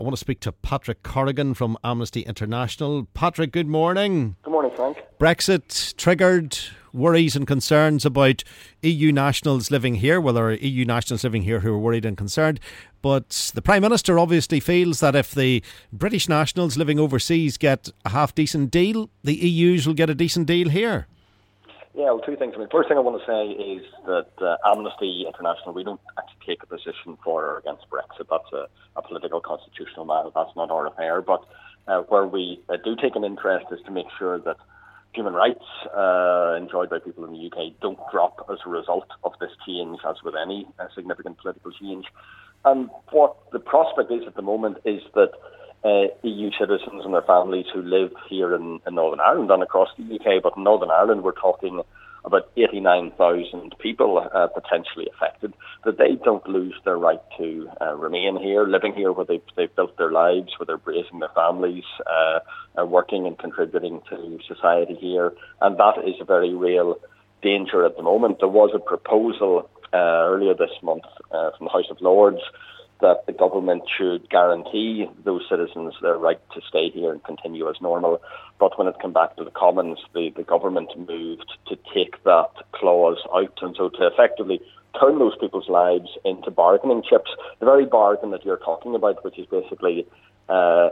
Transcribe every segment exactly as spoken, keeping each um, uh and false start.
I want to speak to Patrick Corrigan from Amnesty International. Patrick, good morning. Good morning, Frank. Brexit triggered worries and concerns about E U nationals living here. Well, there are E U nationals living here who are worried and concerned. But the Prime Minister obviously feels that if the British nationals living overseas get a half-decent deal, the E Us will get a decent deal here. Yeah, well, two things. I mean, first thing I want to say is that uh, Amnesty International, we don't actually take a position for or against Brexit. That's a, a political constitutional matter. That's not our affair. But uh, where we uh, do take an interest is to make sure that human rights uh, enjoyed by people in the U K don't drop as a result of this change, as with any uh, significant political change. And what the prospect is at the moment is that Uh, E U citizens and their families who live here in, in Northern Ireland and across the U K, but in Northern Ireland we're talking about eighty-nine thousand people uh, potentially affected, that they don't lose their right to uh, remain here, living here where they've, they've built their lives, where they're raising their families, uh, uh, working and contributing to society here. And that is a very real danger at the moment. There was a proposal uh, earlier this month uh, from the House of Lords that the government should guarantee those citizens their right to stay here and continue as normal. But when it came back to the Commons, the, the government moved to take that clause out, and so to effectively turn those people's lives into bargaining chips. The very bargain that you're talking about, which is basically uh,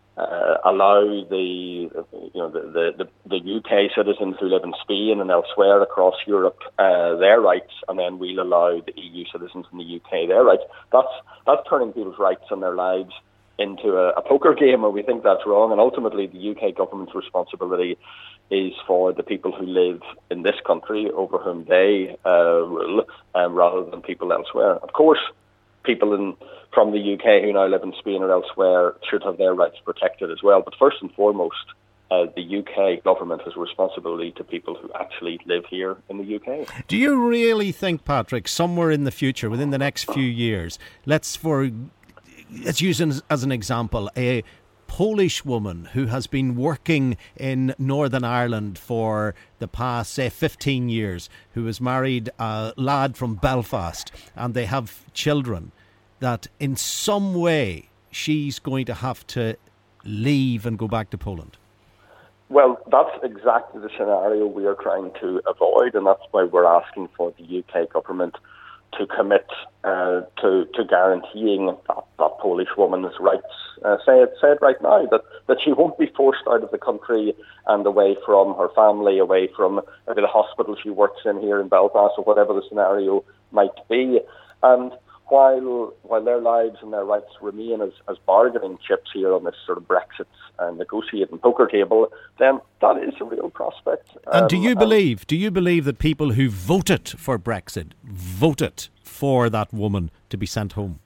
uh, allow the you know the, the, the U K citizens who live in Spain and elsewhere across Europe uh, their rights, and then we'll allow the E U citizens in the U K their rights. That's that's turning people's rights and their lives into a, a poker game, and we think that's wrong. And ultimately, the U K government's responsibility is for the people who live in this country over whom they uh, rule, um, rather than people elsewhere. Of course, people in from the U K who now live in Spain or elsewhere should have their rights protected as well. But first and foremost, uh, the U K government has a responsibility to people who actually live here in the U K. Do you really think, Patrick, somewhere in the future, within the next few years, let's for let's use as, as an example, a Polish woman who has been working in Northern Ireland for the past, say, fifteen years, who has married a lad from Belfast, and they have children, that in some way she's going to have to leave and go back to Poland? Well, that's exactly the scenario we are trying to avoid, and that's why we're asking for the U K government to commit uh, to, to guaranteeing that, that Polish woman's rights. Uh, say it said right now that, that she won't be forced out of the country and away from her family, away from maybe the hospital she works in here in Belfast, or whatever the scenario might be. And while while their lives and their rights remain as, as bargaining chips here on this sort of Brexit uh, negotiating poker table, then that is a real prospect. And um, do you and believe, do you believe that people who voted for Brexit voted for that woman to be sent home?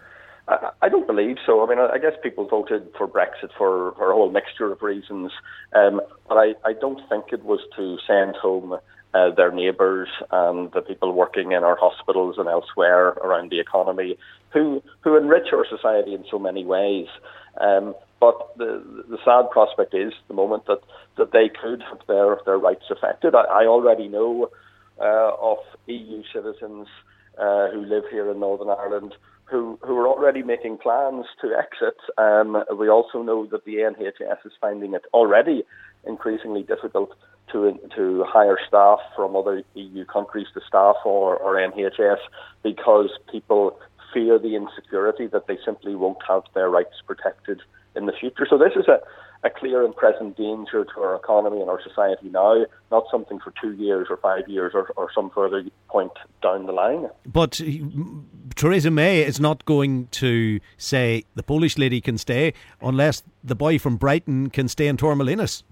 I, I don't believe so. I mean, I, I guess people voted for Brexit for, for a whole mixture of reasons, um, but I, I don't think it was to send home Uh, their neighbours and the people working in our hospitals and elsewhere around the economy who who enrich our society in so many ways. Um, but the the sad prospect is the moment that, that they could have their, their rights affected. I, I already know uh, of E U citizens uh, who live here in Northern Ireland who, who are already making plans to exit. Um, we also know that the N H S is finding it already increasingly difficult to to hire staff from other E U countries to staff or, or N H S because people fear the insecurity that they simply won't have their rights protected in the future. So this is a, a clear and present danger to our economy and our society now, not something for two years or five years or, or some further point down the line. But Theresa May is not going to say the Polish lady can stay unless the boy from Brighton can stay in Torremolinos.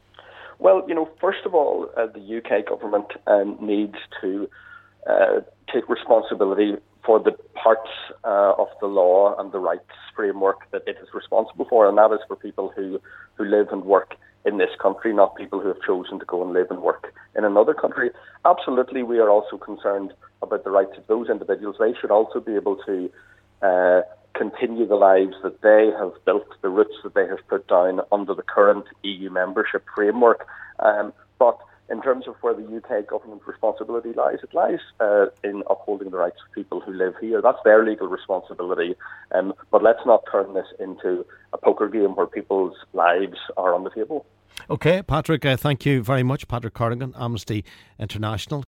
Well, you know, first of all, uh, the U K government um, needs to uh, take responsibility for the parts uh, of the law and the rights framework that it is responsible for, and that is for people who, who live and work in this country, not people who have chosen to go and live and work in another country. Absolutely, we are also concerned about the rights of those individuals. They should also be able to uh, continue the lives that they have built, the roots that they have put down under the current E U membership framework. Um, but in terms of where the U K government responsibility lies, it lies uh, in upholding the rights of people who live here. That's their legal responsibility. Um, but let's not turn this into a poker game where people's lives are on the table. OK, Patrick, uh, thank you very much. Patrick Corrigan, Amnesty International.